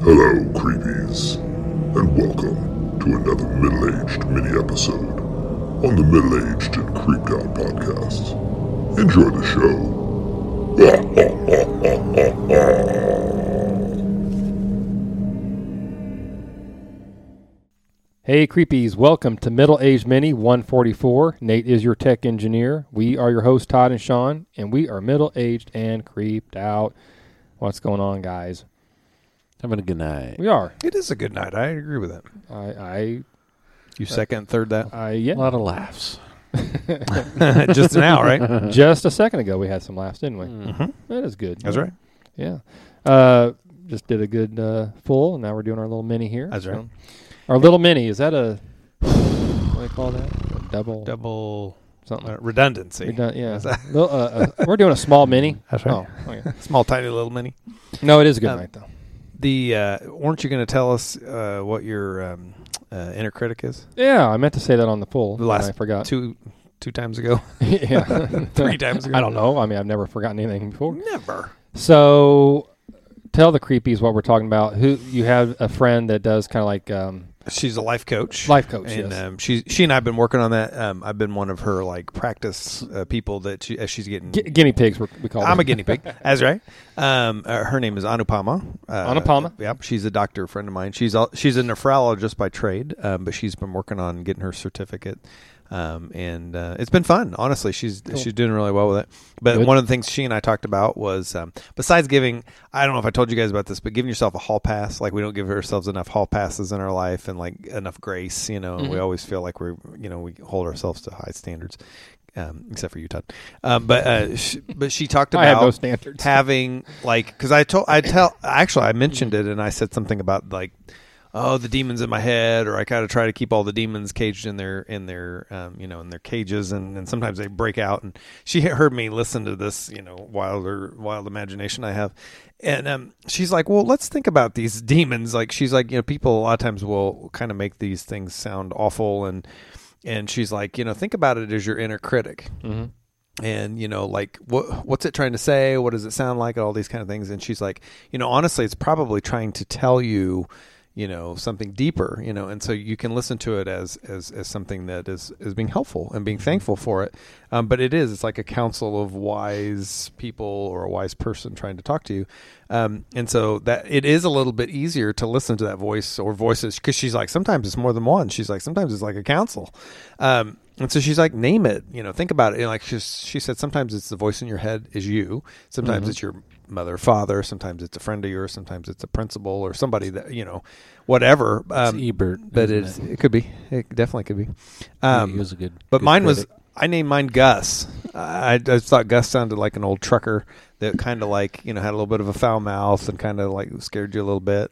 Hello, creepies, and welcome to another middle-aged mini-episode on the Middle-Aged and Creeped Out podcast. Enjoy the show. Hey creepies, welcome to Middle Aged Mini 144. Nate is your tech engineer. We are your hosts, Todd and Sean, and we are middle-aged and creeped out. What's going on, guys? Having a good night. We are. It is a good night. I agree with that. You second, third that? Yeah. A lot of laughs. Just now, right? Just a second ago we had some laughs, didn't we? Mm-hmm. That is good. That's right. Yeah. Just did a good full, and now we're doing our little mini here. That's right. Our little mini, is that a, what do they call that? A double something. Redundancy. Yeah. We're doing a small mini. That's right. Oh, okay. Small, tiny little mini. No, it is a good night, though. Weren't you going to tell us what your inner critic is? Yeah, I meant to say that on the full. The last I forgot. two times ago. Yeah. 3 times ago. I don't know. I mean, I've never forgotten anything before. Never. So, tell the creepies what we're talking about. Who you have a friend that does kind of like she's a life coach. Life coach, and yes. She and I have been working on that. I've been one of her like practice people that as she's getting guinea pigs. We call them. I'm a guinea pig. That's right. Her name is Anupama. Anupama. Yep. She's a doctor friend of mine. She's a nephrologist by trade, but she's been working on getting her certificate. And it's been fun. Honestly, she's doing really well with it. But Good. One of the things she and I talked about was besides giving, I don't know if I told you guys about this, but giving yourself a hall pass. Like we don't give ourselves enough hall passes in our life and like enough grace. You know, we always feel like we hold ourselves to high standards. Except for you, Todd. But she talked about I have no standards. having like because I mentioned it and I said something about like. Oh, the demons in my head, or I kind of try to keep all the demons caged in their in their cages, and sometimes they break out. And she heard me listen to this, wild imagination I have, and she's like, well, let's think about these demons. Like she's like, people a lot of times will kind of make these things sound awful, and she's like, think about it as your inner critic. Mm-hmm. And, like, what's it trying to say? What does it sound like? All these kind of things. And she's like, honestly, it's probably trying to tell you, something deeper, and so you can listen to it as something that is being helpful and being thankful for it. But it's like a council of wise people or a wise person trying to talk to you. And so that it is a little bit easier to listen to that voice or voices because she's like, sometimes it's more than one. She's like, sometimes it's like a council. And so she's like, name it, think about it. Like she said, sometimes it's the voice in your head is you. Sometimes it's your mother, father. Sometimes it's a friend of yours. Sometimes it's a principal or somebody that, whatever. It's Ebert. But it could be. It definitely could be. He was a good. But good mine critic. I named mine Gus. I just thought Gus sounded like an old trucker that kind of like, had a little bit of a foul mouth and kind of like scared you a little bit.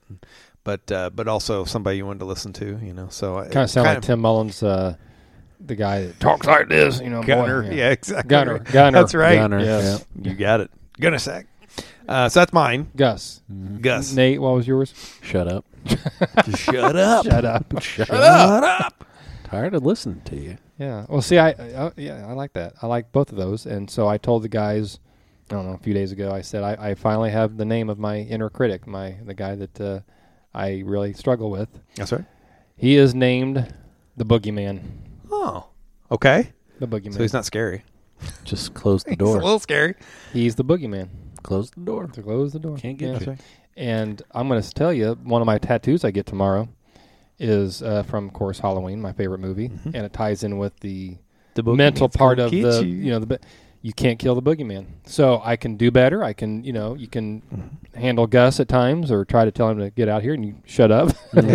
But also somebody you wanted to listen to, so kind of sound like Tim Mullins, the guy that talks like this, Gunner. boy, Yeah, exactly. Gunner. That's right. Gunner. Yes. You got it. Gunner sack. So that's mine. Gus. Gus. Nate, what was yours? Shut up. Shut up. Shut up. Shut up. Tired of listening to you. Yeah. Well, see, I like that. I like both of those. And so I told the guys, I don't know, a few days ago, I said, I finally have the name of my inner critic, the guy that I really struggle with. That's right. He is named the Boogeyman. Oh, okay. The Boogeyman. So he's not scary. Just close the He's door. a little scary. He's the Boogeyman. Close the door. To close the door. Can't get you. Right. And I'm going to tell you, one of my tattoos I get tomorrow is from, of course, Halloween, my favorite movie, and it ties in with the mental part of the, you can't kill the Boogeyman. So I can do better. I can, you can handle Gus at times or try to tell him to get out here and you shut up.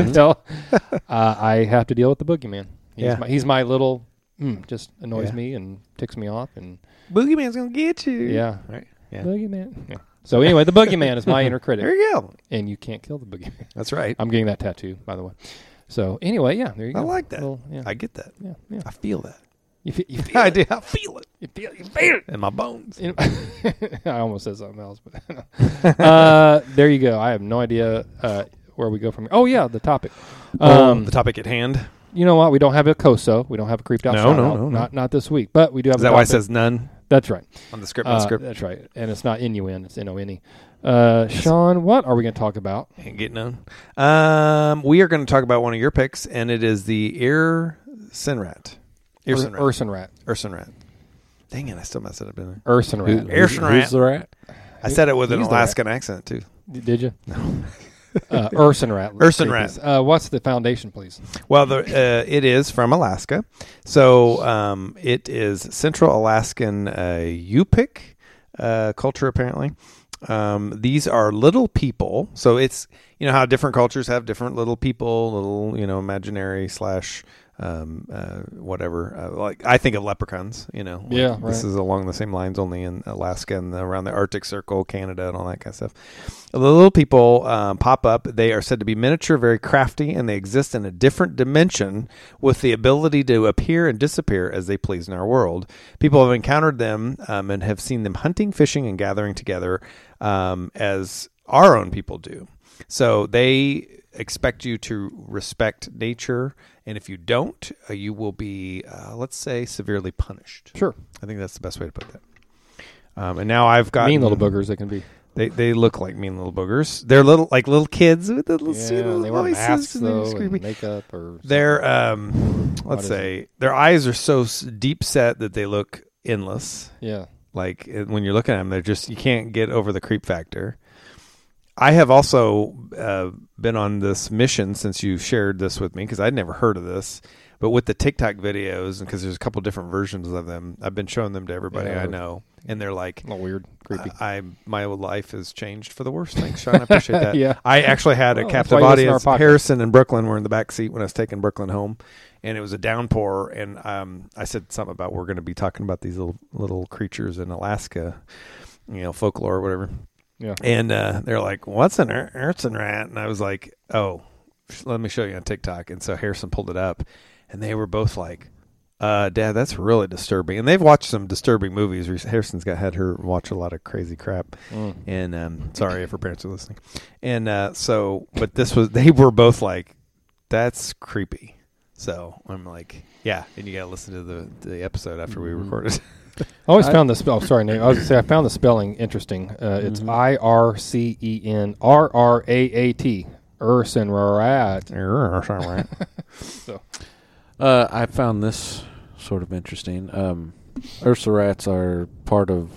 I have to deal with the Boogeyman. He's my little, just annoys me and ticks me off. And Boogeyman's going to get you. Yeah. Right. Yeah. Boogeyman. Yeah. So anyway, the Boogeyman is my inner critic. There you go. And you can't kill the Boogeyman. That's right. I'm getting that tattoo, by the way. So anyway, yeah, there you go. I like that. Little, yeah. I get that. Yeah. I feel that. You feel I it. do. I feel it. You feel it In my bones. I almost said something else, but there you go. I have no idea where we go from here. Oh yeah, the topic. The topic at hand. You know what? We don't have a COSO. We don't have a creeped out. No, shout no, out. no, no. Not this week, but we do have. Is that why it says none? That's right. On the script, script. That's right. And it's not N-U-N, it's N-O-N-E. Sean, what are we going to talk about? Ain't getting on. We are going to talk about one of your picks, and it is the Urson-Rat. Urson-Rat. Dang it, I still messed it up, didn't I? Urson-Rat. Who's the rat? I said it with an He's the Alaskan accent, too. Did you? No. Urson-Rat. Urson-Rat. What's the foundation, please? Well, it is from Alaska. So it is Central Alaskan Yupik culture, apparently. These are little people. So it's, you know, how different cultures have different little people, little, you know, imaginary / whatever. Like I think of leprechauns, you know. Yeah, right. This is along the same lines, only in Alaska and around the Arctic Circle, Canada, and all that kind of stuff. The little people pop up. They are said to be miniature, very crafty, and they exist in a different dimension with the ability to appear and disappear as they please in our world. People have encountered them and have seen them hunting, fishing, and gathering together as our own people do. So they expect you to respect nature, and if you don't, you will be, let's say, severely punished. Sure. I think that's the best way to put that. And now I've got mean little boogers they can be. They look like mean little boogers. They're little kids with the little sweet little they wear voices masks though, and makeup or. They're let's say their eyes are so deep set that they look endless. Yeah. Like when you're looking at them, they're just you can't get over the creep factor. I have also been on this mission since you shared this with me because I'd never heard of this. But with the TikTok videos, because there's a couple different versions of them, I've been showing them to everybody I know, and they're like, a little weird, creepy. My life has changed for the worse. Thanks, Sean. I appreciate that. Yeah. I actually had a captive audience. Harrison and Brooklyn were in the back seat when I was taking Brooklyn home, and it was a downpour. And I said something about we're going to be talking about these little creatures in Alaska, you know, folklore or whatever. Yeah. And they're like, "What's an Urson-Rat?" And I was like, "Oh, let me show you on TikTok." And so Harrison pulled it up. And they were both like, Dad, that's really disturbing. And they've watched some disturbing movies. Harrison's had her watch a lot of crazy crap. And sorry if her parents are listening. And but they were both like, that's creepy. So I'm like, yeah. And you got to listen to the episode after we recorded. I always found the spell. Sorry, Nate. I was going to say I found the spelling interesting. It's IRCENRRAAT. Urson-Rat. So. I found this sort of interesting. Urson-Rats are part of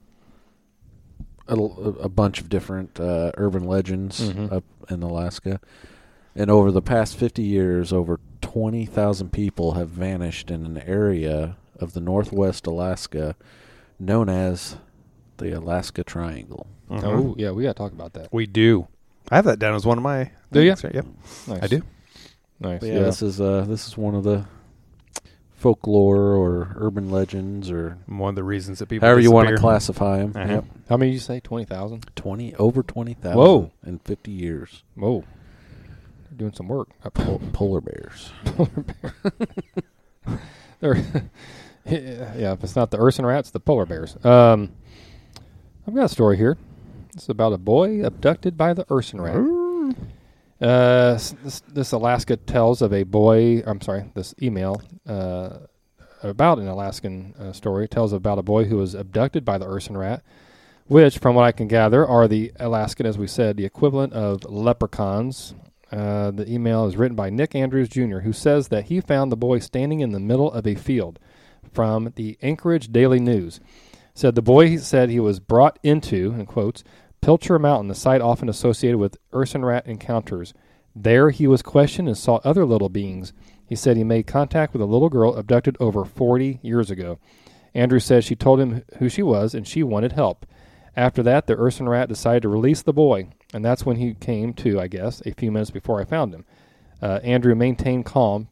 a bunch of different urban legends up in Alaska. And over the past 50 years, over 20,000 people have vanished in an area of the northwest Alaska known as the Alaska Triangle. Oh, yeah, we got to talk about that. We do. I have that down as one of my Do you? Yep. Nice. I do. Nice. Yeah, this is one of the folklore or urban legends or one of the reasons that people however disappear. you want to classify them. Yep. How many did you say? 20,000? Over 20,000. Whoa. In 50 years. Whoa. You're doing some work. Polar bears. Yeah, if it's not the Urson-Rats, the polar bears. I've got a story here. It's about a boy abducted by the Urson-Rat. This Alaska tells of a boy. This email about an Alaskan story tells about a boy who was abducted by the Urson-Rat, which, from what I can gather, are the Alaskan, as we said, the equivalent of leprechauns. The email is written by Nick Andrews Jr., who says that he found the boy standing in the middle of a field. From the Anchorage Daily News, said the boy said he was brought into, in quotes, Pilcher Mountain, the site often associated with Urson-Rat encounters. There he was questioned and saw other little beings. He said he made contact with a little girl abducted over 40 years ago. Andrew says she told him who she was and she wanted help. After that, the Urson-Rat decided to release the boy, and that's when he came to, I guess, a few minutes before I found him. Andrew maintained calm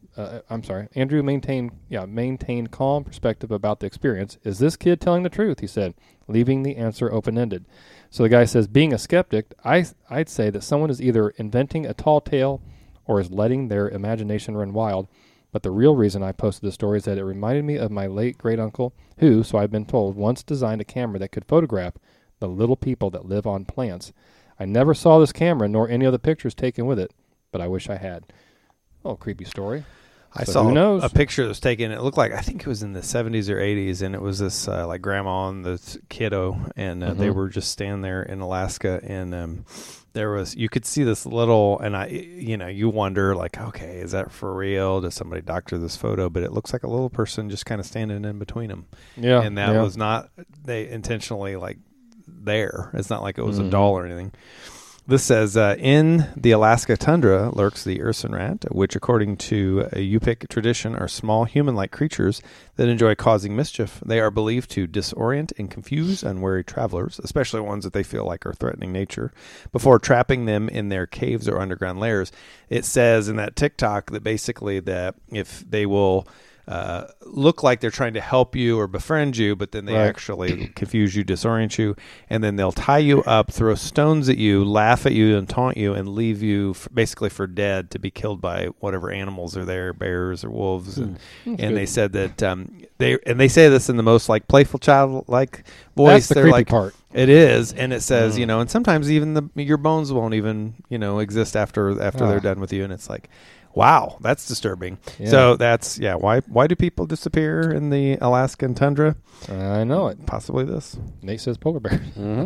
perspective about the experience. Is this kid telling the truth? He said, leaving the answer open-ended. So the guy says, being a skeptic, I'd say that someone is either inventing a tall tale or is letting their imagination run wild. But the real reason I posted this story is that it reminded me of my late great-uncle, who, so I've been told, once designed a camera that could photograph the little people that live on plants. I never saw this camera nor any of the pictures taken with it, but I wish I had. Oh, creepy story. I saw a picture that was taken. It looked like, I think it was in the 70s or 80s, and it was this like grandma and this kiddo, and they were just standing there in Alaska, and there was, you could see this little, and you wonder, like, okay, is that for real? Does somebody doctor this photo? But it looks like a little person just kind of standing in between them. Yeah, and that was not, they intentionally like there. It's not like it was a doll or anything. This says, in the Alaska tundra lurks the Urson rat, which, according to a Yupik tradition, are small human-like creatures that enjoy causing mischief. They are believed to disorient and confuse unwary travelers, especially ones that they feel like are threatening nature, before trapping them in their caves or underground lairs. It says in that TikTok that basically that if they will look like they're trying to help you or befriend you, but then they actually confuse you, disorient you, and then they'll tie you up, throw stones at you, laugh at you, and taunt you, and leave you basically for dead to be killed by whatever animals are there, bears or wolves. And they said that they say this in the most like playful, childlike voice. That's the creepy part. It is, and it says, and sometimes even your bones won't even exist after they're done with you, and it's like, wow, that's disturbing. Yeah. So that's, why do people disappear in the Alaskan tundra? I know it. Possibly this. Nate says polar bears.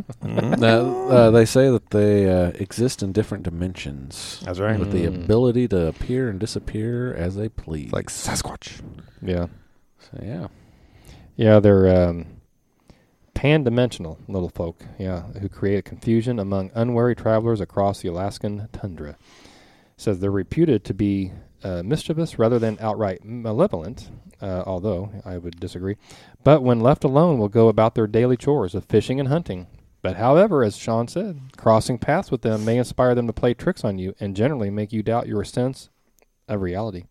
They say that they exist in different dimensions. That's right. With the ability to appear and disappear as they please. Like Sasquatch. Yeah. So, yeah. Yeah, they're pan-dimensional little folk, who create confusion among unwary travelers across the Alaskan tundra. Says they're reputed to be mischievous rather than outright malevolent, although I would disagree. But when left alone, will go about their daily chores of fishing and hunting. But however, as Sean said, crossing paths with them may inspire them to play tricks on you and generally make you doubt your sense of reality.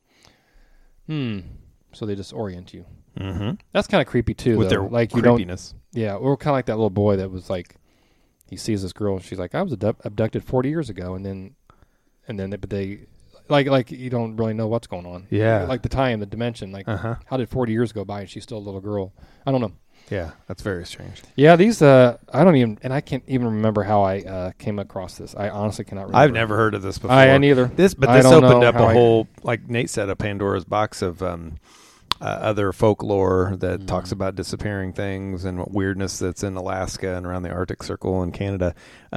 So they disorient you. Mm-hmm. That's kind of creepy too, with though. Their like creepiness. Or kind of like that little boy that was like, he sees this girl and she's like, I was abducted 40 years ago, and then they like you don't really know what's going on. Yeah. Like the time, the dimension. Like, how did 40 years go by and she's still a little girl? I don't know. Yeah, that's very strange. Yeah, these, I can't even remember how I came across this. I honestly cannot remember. I've never heard of this before. I neither. This opened up a whole, like Nate said, a Pandora's box of other folklore that talks about disappearing things and what weirdness that's in Alaska and around the Arctic Circle and Canada.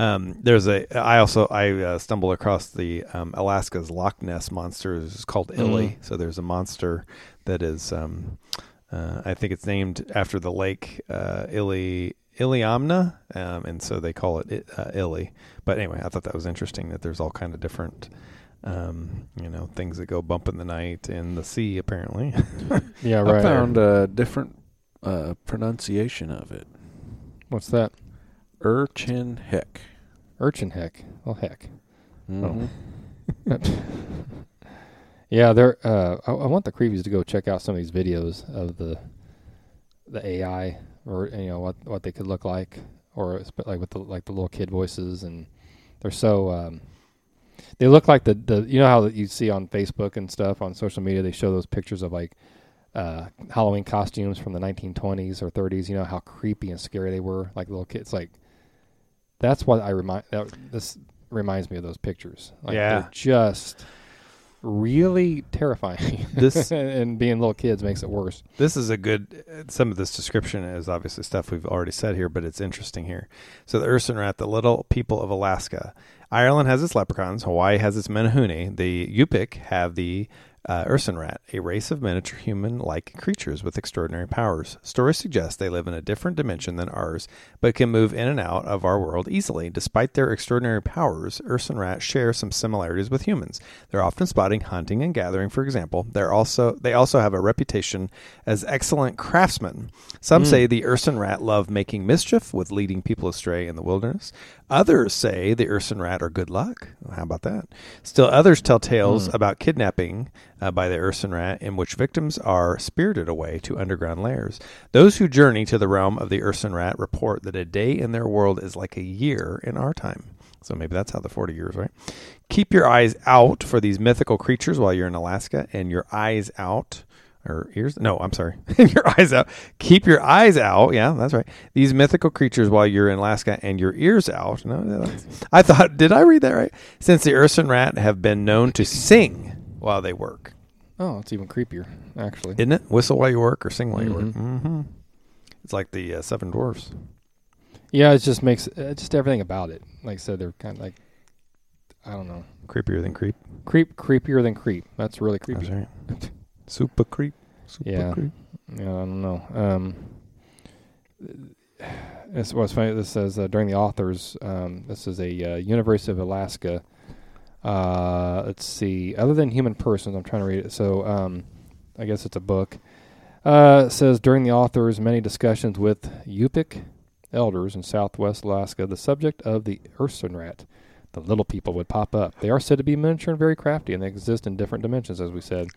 I stumbled across the Alaska's Loch Ness monster. It's called Illy. So there's a monster that is, I think it's named after the lake Iliamna, and so they call it Illy. But anyway, I thought that was interesting that there's all kind of different things that go bump in the night in the sea, apparently. Yeah, right. I found a different pronunciation of it. What's that? Urchin heck. Urchin heck. Well, heck. Mm-hmm. Oh. Yeah, they're. I want the creepies to go check out some of these videos of the AI, or what they could look like, or like with the little kid voices, and they're so. They look like the how you see on Facebook and stuff on social media. They show those pictures of like Halloween costumes from the 1920s or 30s. You know how creepy and scary they were, like little kids. Like that's what this reminds me of those pictures. Like, they're just really terrifying. This and being little kids makes it worse. This is some of this description is obviously stuff we've already said here, but it's interesting here. So the Urson rat, the little people of Alaska. Ireland has its leprechauns. Hawaii has its menehune. The Yupik have the Urson rat, a race of miniature human-like creatures with extraordinary powers. Stories suggest they live in a different dimension than ours, but can move in and out of our world easily. Despite their extraordinary powers, Urson rats share some similarities with humans. They're often spotted hunting and gathering, for example. They also have a reputation as excellent craftsmen. Some say the Urson rat love making mischief with leading people astray in the wilderness. Others say the Urson rat are good luck. How about that? Still others tell tales about kidnapping by the Urson rat, in which victims are spirited away to underground lairs. Those who journey to the realm of the Urson rat report that a day in their world is like a year in our time. So maybe that's how the 40 years, right? Keep your eyes out for these mythical creatures while you're in Alaska, and your eyes out. Or ears? No, I'm sorry. Your eyes out. Keep your eyes out. Yeah, that's right. These mythical creatures while you're in Alaska and your ears out. No, I thought, did I read that right? Since the Urson rat have been known to sing while they work. Oh, it's even creepier, actually. Isn't it? Whistle while you work or sing while you work. Mm-hmm. It's like the Seven Dwarfs. Yeah, it just makes just everything about it. Like I said, they're kind of like, I don't know. Creepier than creep. Creepier than creep. That's really creepy. That's right. Super creep. Yeah. Creep. Yeah, I don't know. It's what's funny. This says during the authors. This is a University of Alaska. Let's see. Other than human persons, I'm trying to read it. So I guess it's a book. It says during the authors' many discussions with Yupik elders in Southwest Alaska, the subject of the Urson rat, the little people, would pop up. They are said to be miniature and very crafty, and they exist in different dimensions, as we said.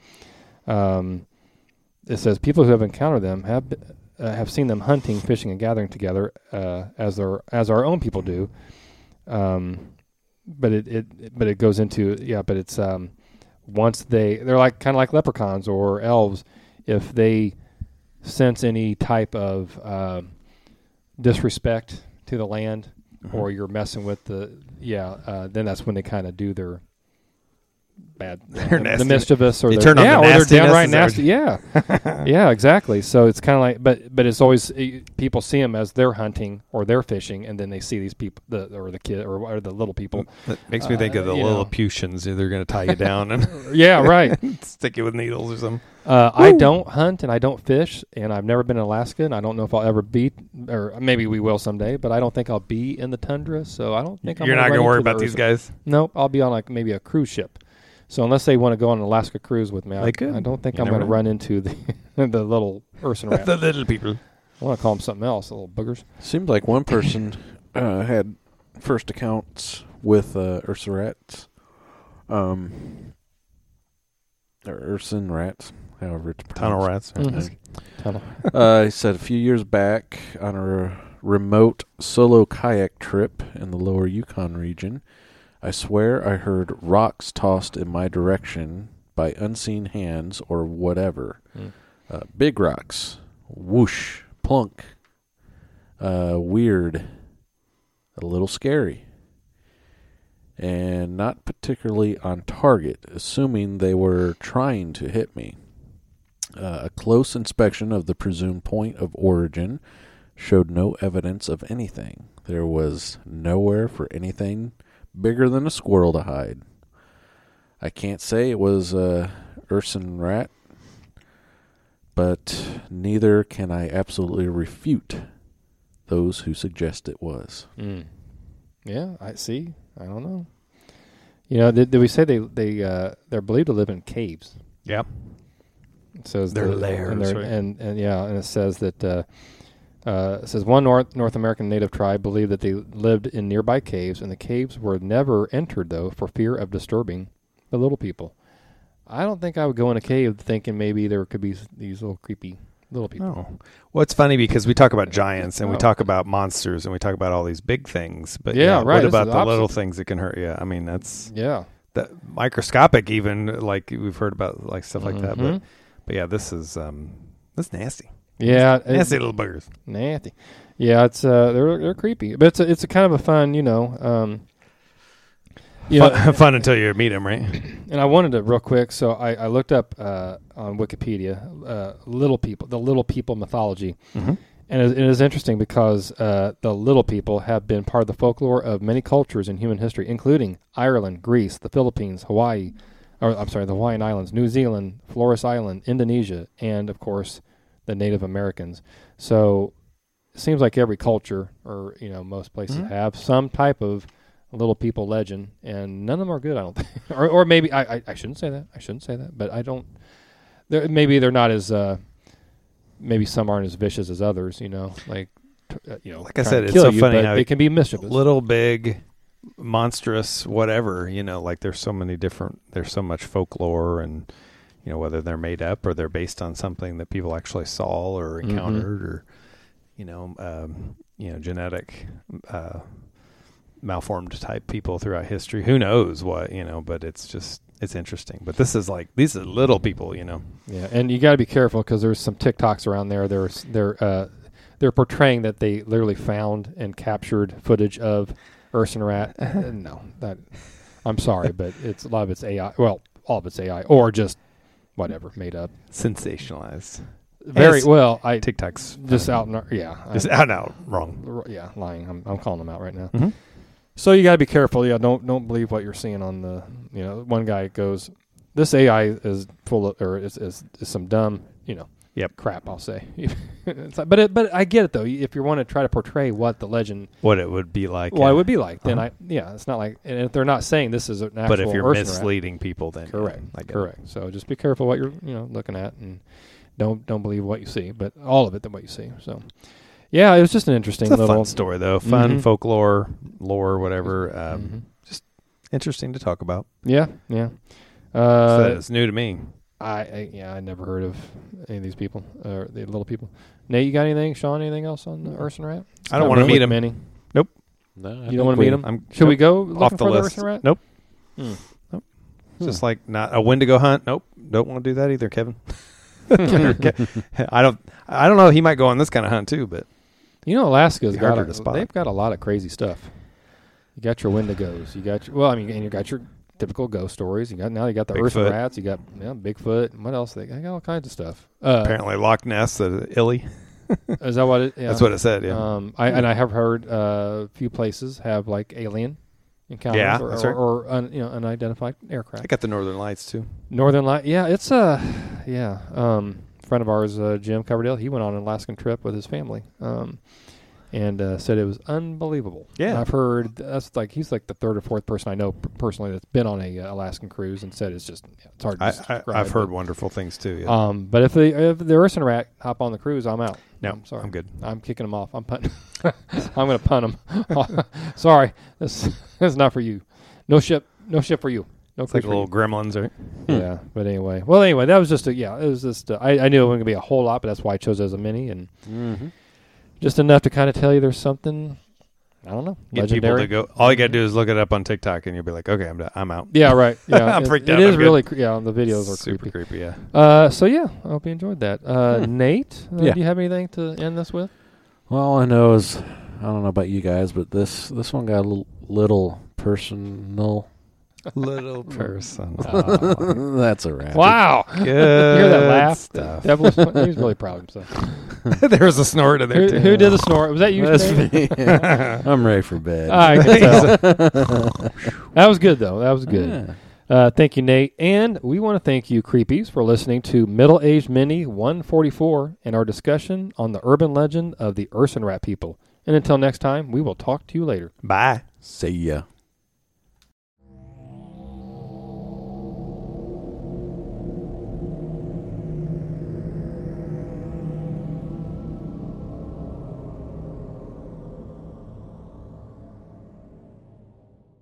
It says people who have encountered them have seen them hunting, fishing, and gathering together as our own people do. But it goes into but it's once they're like kind of like leprechauns or elves. If they sense any type of disrespect to the land, or you're messing with then that's when they kind of do their bad, the mischievous, or they're downright nasty. Yeah, yeah, exactly. So it's kind of like, but it's always people see them as they're hunting or they're fishing, and then they see these people, the kid or the little people. That makes me think of the Lilliputians. They're going to tie you down and yeah, right, stick you with needles or something. I don't hunt and I don't fish, and I've never been in Alaska, and I don't know if I'll ever be, or maybe we will someday, but I don't think I'll be in the tundra, so I don't think you're not going to worry about these guys. Nope, I'll be on like maybe a cruise ship. So unless they want to go on an Alaska cruise with me, I don't think I'm going to run into the little Urson rat. The little people. I want to call them something else, the little boogers. Seemed like one person had first accounts with Urson rats. Or Urson rats, however it's pronounced. Tunnel rats. Mm-hmm. Tunnel. He said a few years back on a remote solo kayak trip in the lower Yukon region, I swear I heard rocks tossed in my direction by unseen hands or whatever. Big rocks. Whoosh. Plunk. Weird. A little scary. And not particularly on target, assuming they were trying to hit me. A close inspection of the presumed point of origin showed no evidence of anything. There was nowhere for anything bigger than a squirrel to hide. I can't say it was a Urson rat, but neither can I absolutely refute those who suggest it was. Yeah, I see. I don't know. You know, did we say they're believed to live in caves? Yep. It says their lairs, and it says that. It says one North American native tribe believed that they lived in nearby caves, and the caves were never entered, though, for fear of disturbing the little people. I don't think I would go in a cave thinking maybe there could be these little creepy little people. Oh. Well, it's funny because we talk about giants, and we talk about monsters, and we talk about all these big things. But right. What about the little things that can hurt you? I mean, that's that microscopic, even like we've heard about, like stuff like that. But yeah, this is that's nasty. Yeah, nasty little buggers. Nasty. Yeah, it's they're creepy, but it's a kind of a fun, fun until you meet them, right? And I wanted to real quick, so I looked up on Wikipedia the little people mythology, and it is interesting because the little people have been part of the folklore of many cultures in human history, including Ireland, Greece, the Philippines, the Hawaiian Islands, New Zealand, Flores Island, Indonesia, and of course the Native Americans. So it seems like every culture, or most places have some type of little people legend, and none of them are good, I don't think. or maybe I shouldn't say that. But I don't. Maybe they're not as. Maybe some aren't as vicious as others. Like I said, it's so funny how they can be mischievous. Little, big, monstrous, whatever. Like there's so many different. There's so much folklore and. Whether they're made up or they're based on something that people actually saw or encountered, or genetic malformed type people throughout history. Who knows what? But it's interesting. But these are little people. Yeah, and you got to be careful because there's some TikToks around there. They're portraying that they literally found and captured footage of Urson rat. I'm sorry, but a lot of it's AI. Well, all of it's AI, or just whatever, made up, sensationalized. Very well. TikTok's just out and just out and out wrong. Yeah, lying. I'm calling them out right now. Mm-hmm. So you got to be careful. Yeah, don't believe what you're seeing on the. One guy goes, "This AI is full of, or is some dumb, crap." I'll say. but I get it though. If you want to try to portray what the legend, what it would be like, it would be like. Then it's not like, and if they're not saying this is an actual. But if you're misleading people, then correct. So just be careful what you're looking at and. Don't believe what you see, but all of it than what you see. So, yeah, it was just an interesting little fun story, though. Fun folklore, lore, whatever. Just interesting to talk about. Yeah. So it's new to me. I never heard of any of these people, or the little people. Nate, you got anything? Sean, anything else on the Urson Rat? I don't want to meet him. Many. Nope. No, you don't want to meet him? Should we go off the list? The Urson Rat? Nope. Nope. Just like not a Wendigo hunt. Nope. Don't want to do that either, Kevin. I don't know. He might go on this kind of hunt too, but Alaska's they've got a lot of crazy stuff. You got your Wendigos. You got and you got your typical ghost stories. You got the Urson Rats. You got Bigfoot. What else? They got all kinds of stuff. Apparently Loch Ness, the Illy. Is that what it? Yeah. That's what it said. Yeah. I have heard a few places have like alien encounters or unidentified aircraft. I got the Northern Lights too. Northern Light, yeah, it's a friend of ours, Jim Coverdale. He went on an Alaskan trip with his family, and said it was unbelievable. Yeah, and I've heard he's like the third or fourth person I know personally that's been on a Alaskan cruise and said it's hard to describe. I've heard wonderful things too. Yeah. But if the Urson Rat hop on the cruise, I'm out. No, I'm sorry. I'm good. I'm kicking him off. I'm punting. I'm going to punt him. Sorry, this is not for you. No ship for you. No, it's like little gremlins, right? Yeah, but anyway. Well, anyway, that was just it was just. I knew it wasn't going to be a whole lot, but that's why I chose it as a mini and just enough to kind of tell you there's something. I don't know. Get legendary. People to go. All you got to do is look it up on TikTok, and you'll be like, okay, I'm out. Yeah, right. Yeah, I'm freaked out. It is really. The videos are super creepy. Yeah. So yeah, I hope you enjoyed that. Nate, do you have anything to end this with? Well, all I know is I don't know about you guys, but this one got a little personal. Little person. That's a wrap. Wow. Good. You hear that laugh? Stuff. He's really proud of himself. There was a snort in there, too. Who did the snort? Was that you? That's me. I'm ready for bed. I can tell. That was good, though. That was good. Yeah. Thank you, Nate. And we want to thank you, Creepies, for listening to Middle Aged Mini 144 and our discussion on the urban legend of the Urson Rat people. And until next time, we will talk to you later. Bye. See ya.